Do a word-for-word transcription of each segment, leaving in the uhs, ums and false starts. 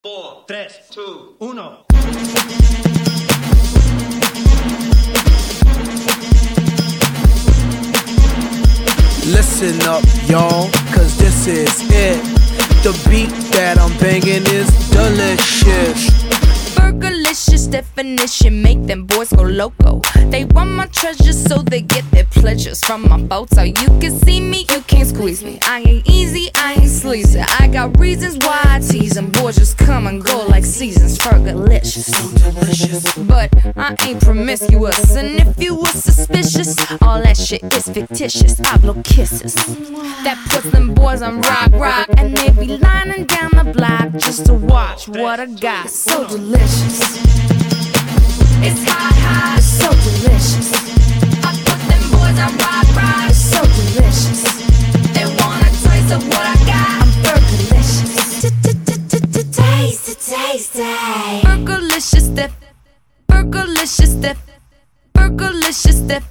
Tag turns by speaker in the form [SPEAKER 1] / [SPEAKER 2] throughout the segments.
[SPEAKER 1] four, tres, two, uno.
[SPEAKER 2] Listen up, y'all, cause this is it. The beat that I'm banging is delicious.
[SPEAKER 3] Burgerlicious definition, make them boys go loco. They want my treasures so they get their pleasures from my photo. You can see me, you can't squeeze me. I ain't easy, I ain't sleazy. I got reasons why I tease them. Boys just come and go like seasons. Burgerlicious, so delicious. But I ain't promiscuous, and if you were suspicious, all that shit is fictitious. I blow kisses that puts them boys on rock, rock, and they be lining down the block just to watch what I got. So delicious. It's hot, hot, it's so delicious. I put them boys on rock, rock, it's so delicious. They want a taste of what I got. I'm burgerlicious. Taste, taste, taste. Burgerlicious, def, burgerlicious, def, burgerlicious, def.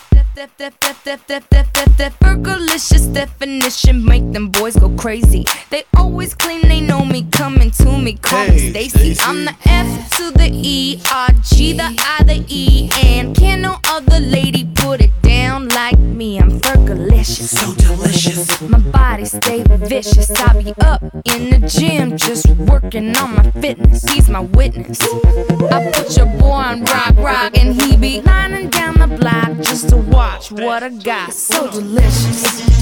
[SPEAKER 3] Burgerlicious definition, make them boys go crazy. They always claim they know me, coming to me, call
[SPEAKER 2] Hey,
[SPEAKER 3] me Stacy.
[SPEAKER 2] Stacy.
[SPEAKER 3] I'm the F to the E, R, G, the I, the E, and can no other lady put it down like me. I'm Burgerlicious,
[SPEAKER 2] So delicious.
[SPEAKER 3] my body stay vicious. I be up in the gym just working on my fitness. He's my witness. I put your boy on rock, rock, and he be lining down the block just to watch what I got. So delicious.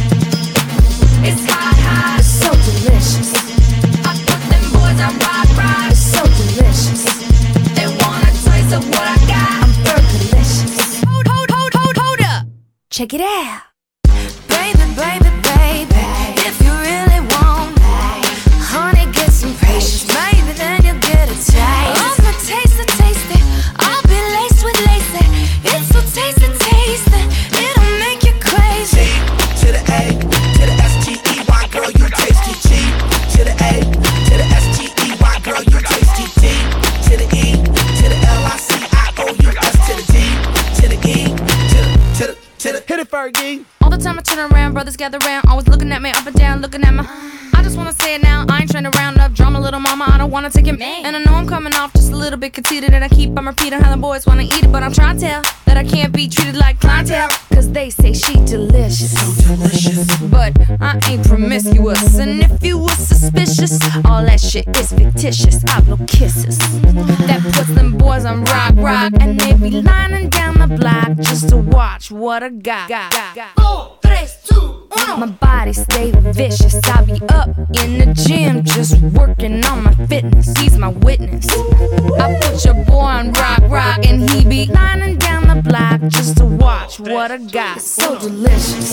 [SPEAKER 3] It's hot, hot, it's so delicious. I put them boys on rock, rock, it's so delicious. They want a taste of what I got. I'm Burgerlicious. Hold, hold, hold, hold, hold up. Check it out. Baby, baby, baby, if you really want, honey, get some patience. Maybe then you'll get a taste. Oh, my taste, a taste it. I'll be laced with lace. It's so tasty, tasty. It'll make you crazy.
[SPEAKER 2] To the A, to the S T E Y, girl, you tasty. G to the A, to the S T E Y, girl, you tasty. D to the E, to the L I C I O U S to the D, to the E, to the, to the, to the, hit it, Fergie.
[SPEAKER 3] All the time I turn around, brothers gather round, always looking at me up and down, looking at my. I just wanna say it now, I ain't trying to round up drama, little mama, I don't wanna take it. And I know I'm coming off just a little bit conceited, and I keep on repeating how the boys wanna eat it, but I'm trying to tell that I can't be treated like clientele, cause they say she delicious.
[SPEAKER 2] So delicious.
[SPEAKER 3] But I ain't promiscuous, and if you was suspicious, all that shit is fictitious. I blow kisses that puts them boys on rock, rock, and they be lining down the block just to watch what I got.
[SPEAKER 1] Four, tres, two, uno.
[SPEAKER 3] My body stay vicious. I be up in the gym just working on my fitness. He's my witness. I put your boy on rock, rock, and he be lining down the block just to watch what I got. So delicious.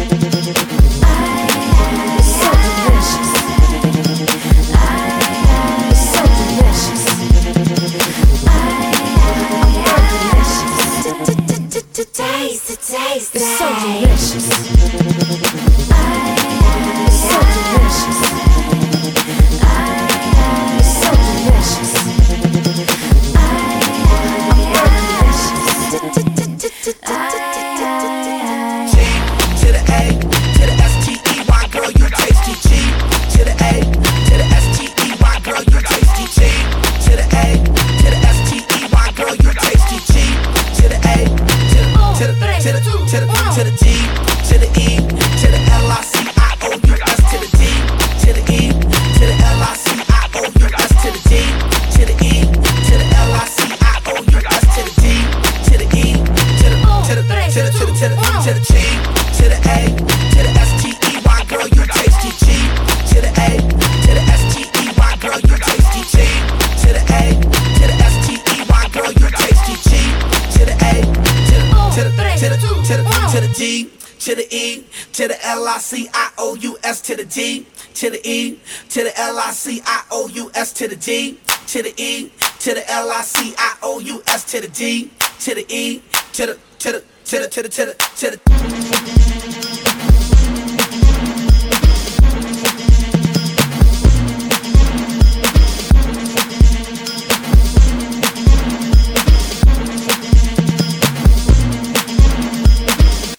[SPEAKER 3] So delicious. So delicious. I'm Burgerlicious. Taste, taste, it's so delicious. It's so delicious. It's so delicious. I'm Burgerlicious.
[SPEAKER 2] G to the A, to the S T E Y, girl, you tasty. G to the A, to the S T E Y, girl, you tasty. G to the A, to the S T E Y, girl, you tasty. G to the A, to the, to the, to the, to the, to the D, to the E, to the L I C I O U S to the D, to the E, to the L I C I O U S to the D, to the E, to the L I C I O U S to the D, to the E, to the, to the, to the, to the, to the, to the G, to the A, to the S T E Y, girl, you tasty. G to the A, to the S T E Y, girl, you tasty. G to the A, to the S T E Y, girl, you tasty. G to the A, to the, to the, to the, to the, to the D, to the E, to the L I C I O U S to the D, to the E, to the L I C I O U S to the D, to the E, to the L I C I O U S to the D, to the E, to the, to the, to the, to the, to the, to the.